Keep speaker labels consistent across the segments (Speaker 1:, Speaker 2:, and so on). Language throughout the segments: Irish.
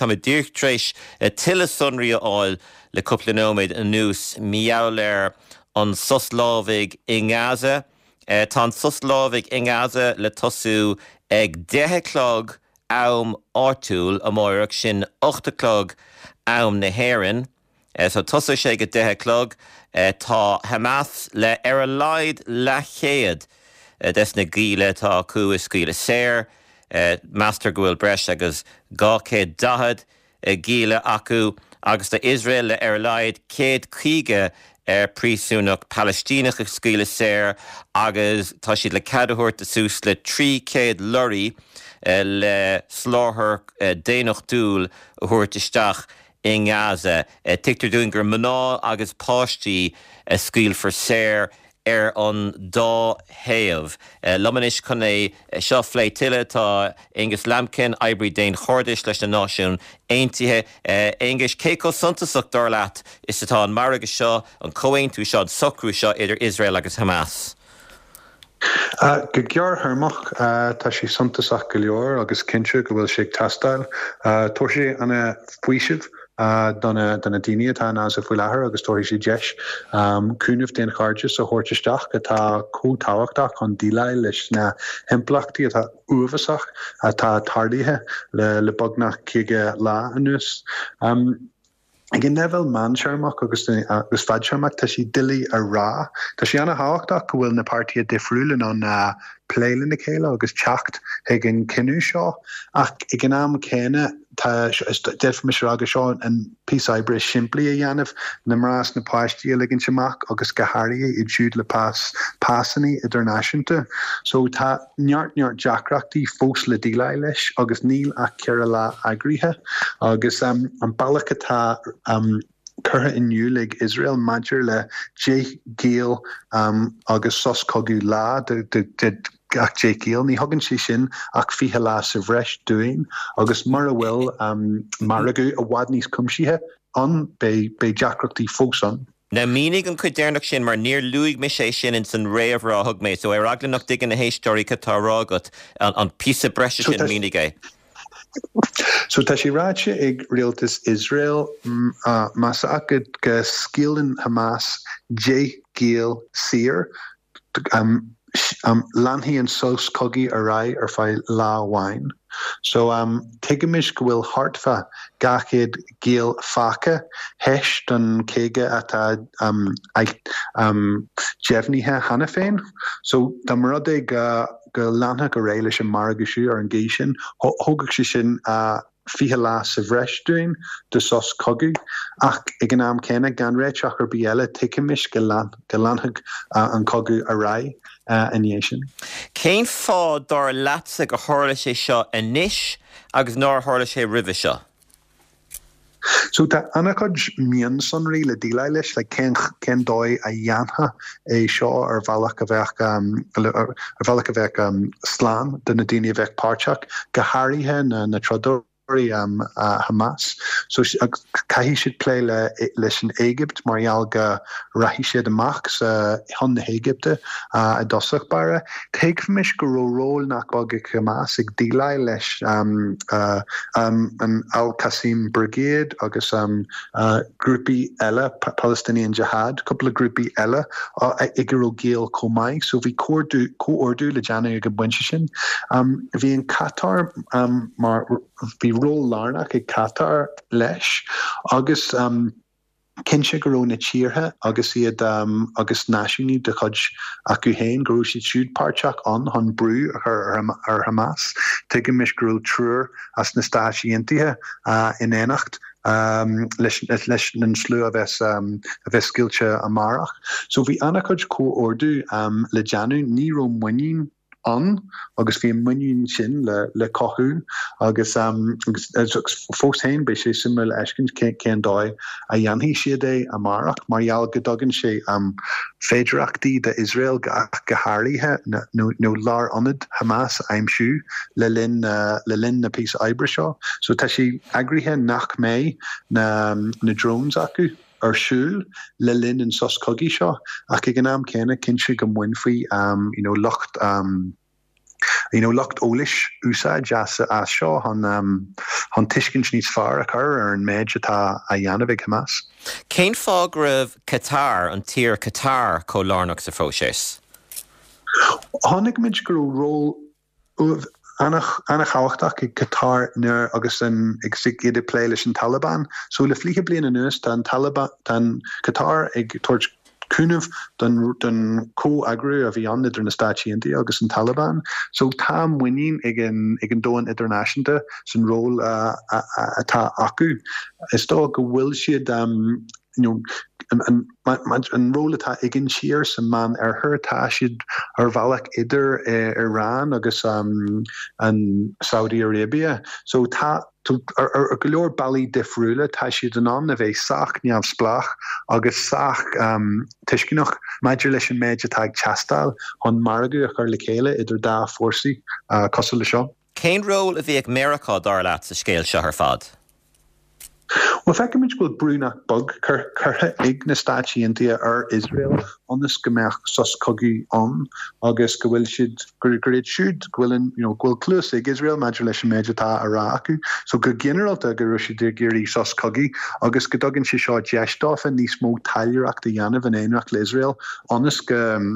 Speaker 1: tá dúirtrééis tuile sunraí áil le cúpla nóiméad anuas miall an Suslávig in Gaza. Tá Suslávig in Gaza le tosú ag 10 clog am áitiúil amórach sin 8 clog am na hÉireann. So tosú sé go 10 clog tá Hamas le ar a laid le chéad des na gíle tá cuas gíle séir Master Gwyl Bresh agus 210 gíle acu agus de Israel le ar a laid céad cíige prísúnach Palestínach scuile séir agus tá siad le cadúirt a sús le 300 lorí le sláthair déanach dúil a thuairt isteach in Gaza. Tictar dúin gur mná agus páistí scuil for séir an dá héamh. Lomanis chun seo flé tuile tá Angus Lampkin Ibrí déin chórdais leis na náisiún aontaithe Angus cé có suntasach dar leat is atá an mar agus seo an comhaontú seo an socrú seo idir Israel agus Hamas.
Speaker 2: Go gear hermach tá sí suntasach go leor agus cinse go bhfuil sé tastáil. Tuair sé anna fuisidh donna daine atá nás a bhfuil láthair agus tóirí sé deis cúnamh den charges a thuirteisteach atá cótáhachtach chun díleil leis na himplachtaí atá uamhasach atá tardaithe le bognach cige lá anuas. Ag in nevel man searmach agus fad searmach tá sí dilí a rá. Tá sí anna háhachtach go bhfuil na pártaí difriúlan an pléile na chéile agus teacht ag an cinú seo ach ag an am céine tá deirfmis agus seo an pís oibre siimplí a dhéanamh na mrás na páistí le gin semach agus go háirí i dúd le pásanní idirnáisiúnta. So tá neart deacrachtaí fós le díleil leis agus níl a ceara lá agríthe agus an bailach atá curtha inniu le Israel maidir le Jake Gill agus sos cogu lá ach Jake Gill ní hagann sí sin ach fiche lá sa bhreis dúin agus mar a bhfuil mar agu a bhhad níos cumsíthe an be deacrachtaí fós an.
Speaker 1: Na mínig an chuidéirnach sin mar níor luigh me sé sin in san réamh rá thug méid, so ar aglanach dig in na héistóí catá rágat an písa breise sin mínig é.
Speaker 2: So tá sí ráite ag rialtas Israel mas agad go scílann Hamas Jake Gill Sear lanhí an sos cogi a rai ar fai lá wine. So tigamis go bhfuil hartfa gachid Gill faca heis don céige atá jefnithe hana féin. So da marad go lantha go réile sin mar agasú ar an géisisin thugad sé sin fiche lá sa bhreis dúin de sos cogu ach ag an am céine gan réiteach ar bíele tigamis go lantha an cogu a rai in dhéisisin.
Speaker 1: Céim fá dar leatsa go tharla sé seo inis agus ná tharla sé ribhe seo?
Speaker 2: So tá anachod mian sonrí le díleil leis le cén dói a dhéantha é seo ar bhealach a bheith slán den na daine bheith páirteach go háirithe na tradóir Hamas. So caihí siad plé leis an Égypt marall go rahí siad amach sa hon na Égypte a dosach bara. Teig mis go ról nach bag Hamas ag díleil leis an Al-Qasim Brigade agus grúpi eile Palestinian Jihad, couple of grúpi eile ag go géal comai. So bhí cóordú le deanna go buinte sin. Bhí an Qatar mar bhí ró lárnach ag Qatar leis agus cinse go raibh na tíortha agus iad agus náisiúní de chud acu héin go raibh siad siúd páirteach an brú ar Hamas tuigemis go raibh trúr as na stáisiúntaithe in éanacht leis an slú a bheith sciilte amárach. So bhí annach chud cóordú le deanú ní raibh muinín an agus bhí muinín sin le cothún agus fós hain bei sé simú le eiscin cén dóid a dhéantaí siad é amárach marall go dogann sé féidirachtaí de Israel go háirithe nó lár anad Hamas aimsú le linn na pís oibre seo. So tá sí agríthe nach mé na drones acu arsúl le linn an sos cogi seo ach ag an am céine cinse go muin faoi locht Lucht ólis úsa jazz as seo han tiiscin níos fearr a chur ar an méid atá a dhéanamh Hamas.
Speaker 1: Cén fág raibh Qatar an tír Qatar có lárnach sa fóisis?
Speaker 2: Tháinig muid gur ró annach cháhachtach i Qatar nuair agus ag sigad plé leis an Taliban. So le flíthe bliana anuas tan Qatar ag tuairt cúnamh don co-agru a bhí an idir na Stáití India agus an Taliban. So tá muineen ag an dóin idirnáisiúnta san ról atá acu. Is dó go bhfuil siad an ról atá igen siar san man ar tá siad ar bhealach idir Iran agus an Saudi Arabia. So tá ar go leor bailí difriúla tá siad an a bheith sach neamh splach agus sach tuiscinach maidir leis an méid atá teastáil chun margu a chur le chéile idir dá fórsaí cosúil le seo.
Speaker 1: Cén ról a bhí ag Meiriceá dar leat sa scéal seo ar fad?
Speaker 2: Well, feicimid bhfuil brúnach bug curtha ag na Stáití India ar Israel anas go mbeadh sos cogaí an agus go bhfuil siad gur siúd bhfuil clús ag Israel maidir leis an méid atá ará acu. So go generalta gur siad géirí sos cogaí agus go dtugann si seo deistáfa níos mó tailreacht a dhéanamh an éonreacht le Israel anas go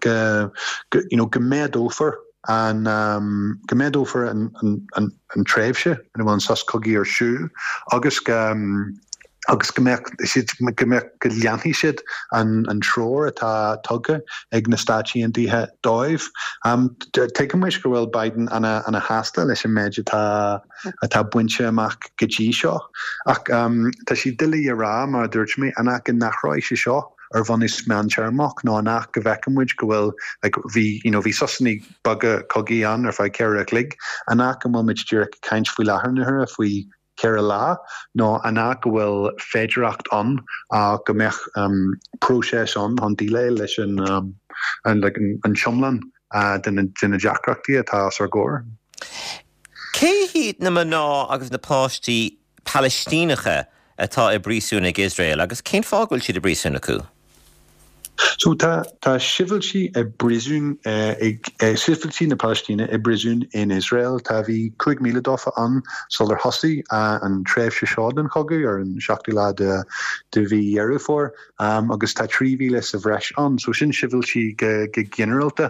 Speaker 2: méadófar an gemédófer an tréifse en bhfuil sos cogaí ar siú agus gemerk leanhí siad an tróir atá tugad ag na Stáití India dóibh. Teigim muis go bhfuil Biden ana hásta leis an méid atá buinte amach go dtí seo. Ach tá si duine a rá mar dúirt mé anach an nachráid seo ar bhanis meán tearmach ná nach go bhecamid go bhfuil bhí sosanní baga cogaí an ar fáid ceir a clig anach go bhfuil muid dúireach caint faoi láthairnithe a faoi ceir lá nó anach go bhfuil féidireacht an go mbeadh próses an díle leis an siomlan duna deacreachtaí atá ar gcóir.
Speaker 1: Cé hiad na mná agus na páistí Palestínacha atá i brísún ag Israel agus cén fágúil siad i brísún acu?
Speaker 2: So tá siviltí a brisún siviltí na Palestína a brisún in Israel tá bhí 5 míle dófa an solar hosaí an tréifse seádan chogu ar an seachtaí lá de bhí dhearú fór agus tá 3 míle sa bhreis an so sin siviltí go generalta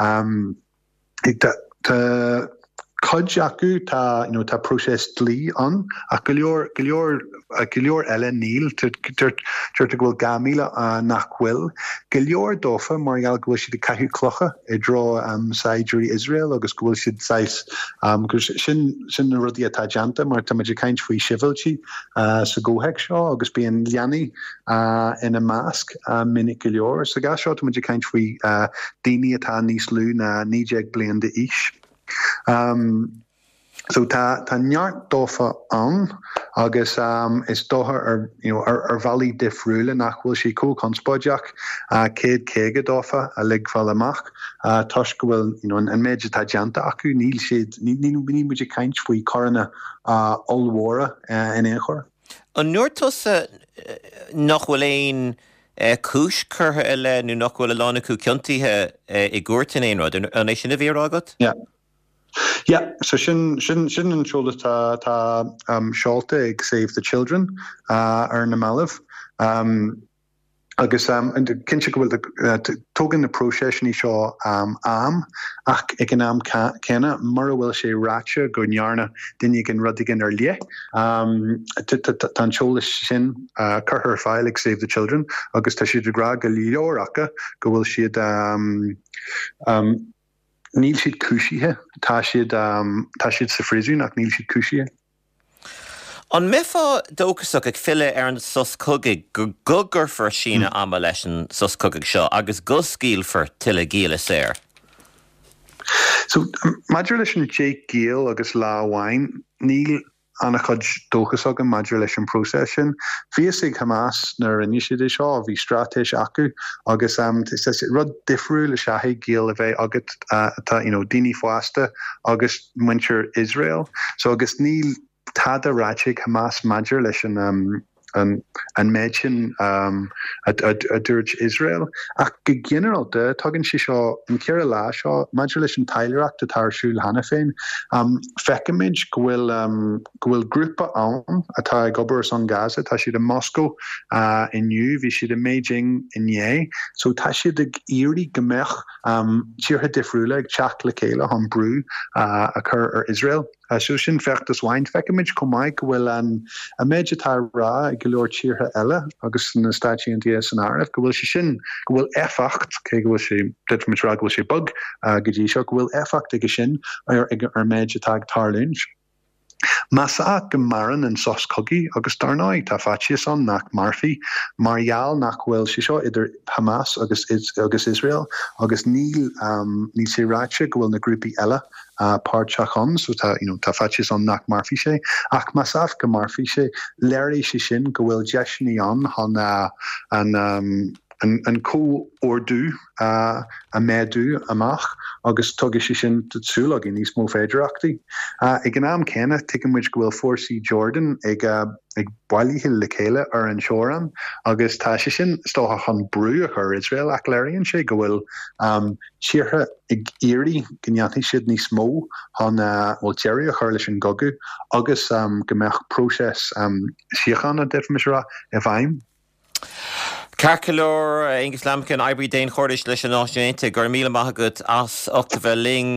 Speaker 2: Cod acu tá proses lí an a go leor eile níl tuirte bhfuil gamíle nachhfuil. Go leor dófa mar geall go bhfuil siad caithú clocha I dro saidirí Israel agus go bhfuil siad sin na rudí atá deanta mar tá maidir caint faoi siviltí sa ggóthaic seo agus bíon leanaí ina másc minic go leor sa gas seo tá maidir caint faoi daoine atá níos lú na 9 bliain de is. So tá neart dófa an agus is dótha ar bhailí difriúla nach bhfuil si cóconspóideach céad céige dófa a ligfáil amach tuis go bhfuil an méid atá deanta acu níl siad ní muidir caint faoi corranna olmhóra in éachor.
Speaker 1: An nuairtusa nach bhfuil éon cúis curtha eile nó nach bhfuil lána acu ciontaithe I gcuairtain éon rud an é sin a bhíar agat?
Speaker 2: Yeah, so sin an seolas tá seolta ag Save the Children ar na Malamh. Agus cinse go bhfuil tógan na próseisní seo ach ag an am cena mar bhfuil sé ráte go nearna duine an rudigan ar lia. Tá seolas sin curthar fáil ag Save the Children agus tá siad gra go leoracha go bhfuil siad níl siad cúisithe, tá siad sa frisún ach níl siad cúisithe.
Speaker 1: An mefa dóchasach ag fille ar an sos cogaigh go gugurfar sína ama leis an sos cogaigh seo agus go scíalfar tuile géala séir.
Speaker 2: So maidir leis an Jake Gill agus lá bhhain níl anna chud dóchasach an maidir leis an próses sin. Bhíos ag Hamas nar inisiad seo bhí stratéis acu agus rud difriúil le seaigh Gill a bheith agat daoine fásta agus muintir Israel. So agus níl tada ráiteigh Hamas maidir leis an méidin a dúirt Israel. Ach go generalta tugann si seo an ceithre lá seo maidir leis an taileachta tarsúil hana féin. Feicimid go bhfuil grúpa ann atá ag obair san Gaza, tá siad in Moscow inniu, bhí siad in Beijing inné, so tá siad ag iarraí gombeach tíortha difriúla ag teach le chéile an brú a chur ar Israel. So sin fechttas bhaint feicimid comáid go bhfuil a méid atá rá ag go leor tíortha eile agus na stáití an dia san áireamh, go bhfuil sin go bhfuil éfacht cé go bhfuil sé ditmid rá go bhfuil sé bug go dtí seo go bhfuil éfacht ag sin ar méid atá ag tarlúint. Masa go maran an sos cogi agus darnáid tá fatie san nach Marfi, Marial nach bhfuil si seo idir Hamas agus Israel, agus níl sé ráite go bhfuil na grúpi eile páirteachán, so tá fatie san nach Marfi sé, ach masaf go Marfi sé, léirí sé sin go bhfuil deisinaí an có ordú a méadú amach agus tugus sé sin tsúlag in níos mó féidirachtaí. Ag an am cénne tuigimid go bhfuil fórsaí Jordan ag bailíthe le chéile ar an seoran, agus tá sé sin stóthach an brú a chur Israel ach léiríonn sé go bhfuil tíortha ag iarraí gneantaí siad níos mó bhfuil deireadh a chur leis an gogu agus go mbeadh próses siochan a deifmisrá a bhaim.
Speaker 1: Carcalór Ingus Lamcan Ibrí Déin Chordish leis an áisiúnta gur míle maithagad as 8 ling